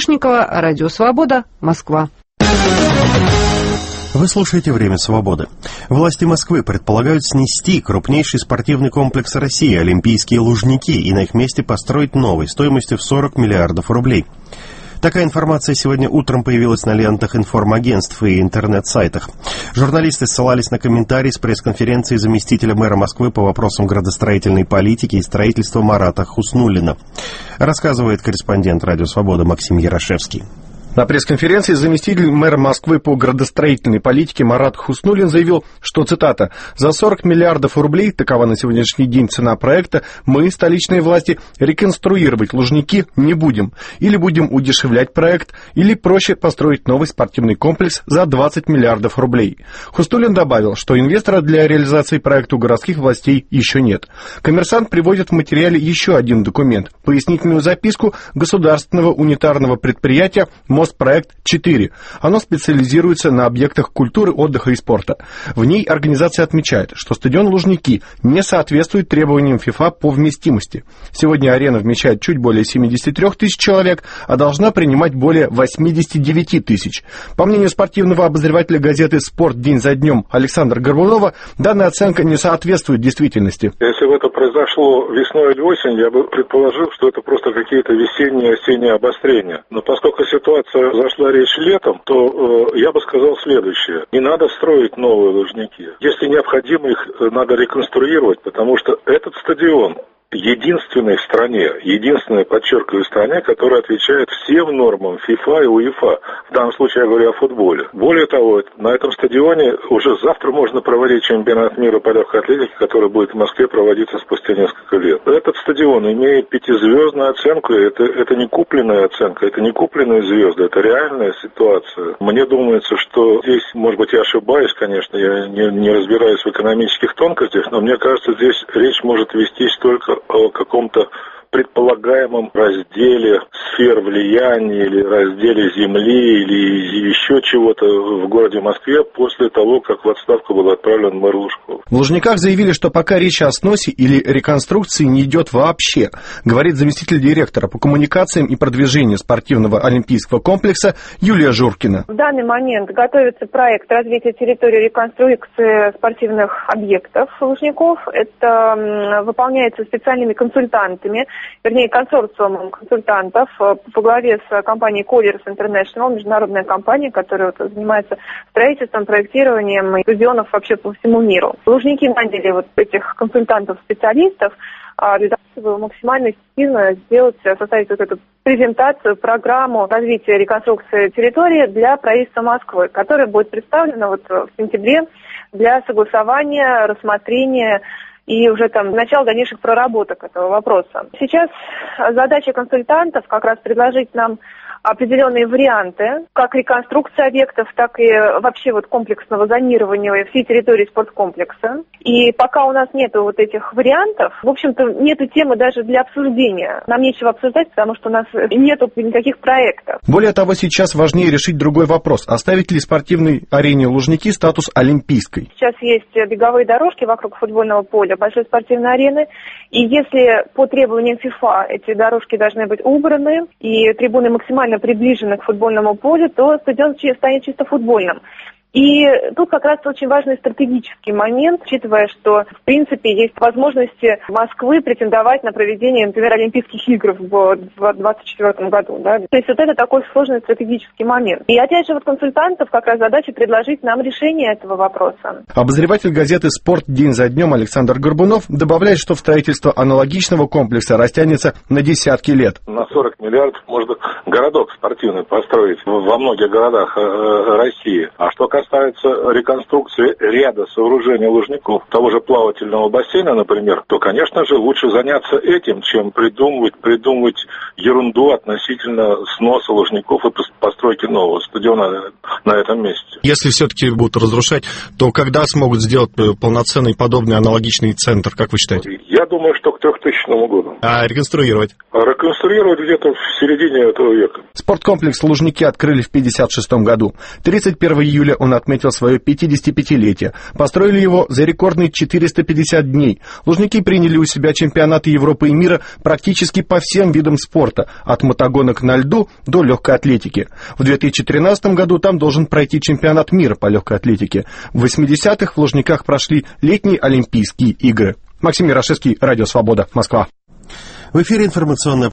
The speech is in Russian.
Решетникова, Радио Свобода, Москва. Вы слушаете «Время свободы». Власти Москвы предполагают снести крупнейший спортивный комплекс России «Олимпийские Лужники» и на их месте построить новый стоимостью в 40 миллиардов рублей. Такая информация сегодня утром появилась на лентах информагентств и интернет-сайтах. Журналисты ссылались на комментарий с пресс-конференции заместителя мэра Москвы по вопросам градостроительной политики и строительства Марата Хуснуллина. Рассказывает корреспондент «Радио Свобода» Максим Ярошевский. На пресс-конференции заместитель мэра Москвы по градостроительной политике Марат Хуснуллин заявил, что, цитата, «За 40 миллиардов рублей, такова на сегодняшний день цена проекта, мы, столичные власти, реконструировать Лужники не будем. Или будем удешевлять проект, или проще построить новый спортивный комплекс за 20 миллиардов рублей». Хуснуллин добавил, что инвестора для реализации проекта у городских властей еще нет. «Коммерсант» приводит в материале еще один документ – пояснительную записку государственного унитарного предприятия «Моспроект-4». Оно специализируется на объектах культуры, отдыха и спорта. В ней организация отмечает, что стадион Лужники не соответствует требованиям ФИФА по вместимости. Сегодня арена вмещает чуть более 73 тысяч человек, а должна принимать более 89 тысяч. По мнению спортивного обозревателя газеты «Спорт. День за днем» Александра Горбунова, данная оценка не соответствует действительности. Если бы это произошло весной или осенью, я бы предположил, что это просто какие-то весенние, осенние обострения. Но поскольку ситуация зашла речь летом, то я бы сказал следующее. Не надо строить новые Лужники. Если необходимо, их надо реконструировать, потому что этот стадион единственный в стране, единственный, подчеркиваю, в стране, который отвечает всем нормам ФИФА и УЕФА. В данном случае я говорю о футболе. Более того, на этом стадионе уже завтра можно проводить чемпионат мира по легкой атлетике, который будет в Москве проводиться спустя несколько лет. Этот стадион имеет 5-звездную оценку, это не купленная оценка, это не купленные звезды, это реальная ситуация. Мне думается, что здесь, может быть, я ошибаюсь, конечно, я не разбираюсь в экономических тонкостях, но мне кажется, здесь речь может вестись только о каком-то предполагаемом разделе сфер влияния или разделе земли или еще чего-то в городе Москве после того, как в отставку был отправлен мэр Лужков. В Лужниках заявили, что пока речь о сносе или реконструкции не идет вообще, говорит заместитель директора по коммуникациям и продвижению спортивного олимпийского комплекса Юлия Журкина. В данный момент готовится проект развития территории реконструкции спортивных объектов Лужников. Это выполняется специальными консультантами, вернее, консорциумом консультантов по главе с компанией Colliers International, международная компания, которая занимается строительством, проектированием стадионов вообще по всему миру. Лужники наняли этих консультантов-специалистов для того, чтобы максимально эффективно составить эту презентацию, программу развития реконструкции территории для правительства Москвы, которая будет представлена в сентябре для согласования, рассмотрения и уже начало дальнейших проработок этого вопроса. Сейчас задача консультантов как раз предложить нам определенные варианты, как реконструкции объектов, так и вообще комплексного зонирования всей территории спорткомплекса. И пока у нас нету этих вариантов, в общем-то, нету темы даже для обсуждения. Нам нечего обсуждать, потому что у нас нету никаких проектов. Более того, сейчас важнее решить другой вопрос. Оставить ли спортивной арене Лужники статус олимпийской? Сейчас есть беговые дорожки вокруг футбольного поля, большой спортивной арены. И если по требованиям ФИФА эти дорожки должны быть убраны и трибуны максимально приближены к футбольному полю, то стадион станет чисто футбольным. И тут как раз очень важный стратегический момент, учитывая, что, в принципе, есть возможности Москвы претендовать на проведение, например, Олимпийских игр в 2024 году. Да? То есть это такой сложный стратегический момент. И опять же, консультантов как раз задача предложить нам решение этого вопроса. Обозреватель газеты «Спорт. День за днем» Александр Горбунов добавляет, что строительство аналогичного комплекса растянется на десятки лет. На 40 миллиардов можно городок спортивный построить во многих городах России. А что касается реконструкции ряда сооружений Лужников, того же плавательного бассейна, например, то, конечно же, лучше заняться этим, чем придумывать ерунду относительно сноса Лужников и постройки нового стадиона на этом месте. Если все-таки будут разрушать, то когда смогут сделать полноценный подобный аналогичный центр, как вы считаете? Я думаю, что к 3000 году. А реконструировать? Реконструировать где-то в середине этого века. Спорткомплекс Лужники открыли в 1956 году. 31 июля он недавно отметил свое 55-летие. Построили его за рекордные 450 дней. Лужники приняли у себя чемпионаты Европы и мира практически по всем видам спорта, от мотогонок на льду до легкой атлетики. В 2013 году там должен пройти чемпионат мира по легкой атлетике. В 80-х в Лужниках прошли летние Олимпийские игры. Максим Ярошевский, Радио Свобода, Москва. В эфире информационная